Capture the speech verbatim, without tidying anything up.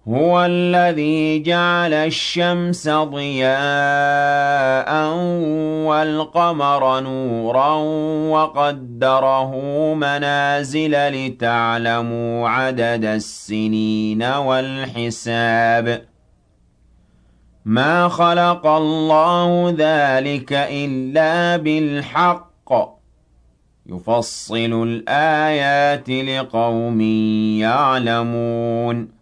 هُوَ الَّذِي جَعَلَ الشَّمْسَ ضِيَاءً وَالْقَمَرَ نُورًا وَقَدَّرَهُ مَنَازِلَ لِتَعْلَمُوا عَدَدَ السِّنِينَ وَالْحِسَابَ ۚ مَا خَلَقَ اللَّهُ ذَٰلِكَ إِلَّا بِالْحَقِّ ۚ يُفَصِّلُ الْآيَاتِ لِقَوْمٍ يَعْلَمُونَ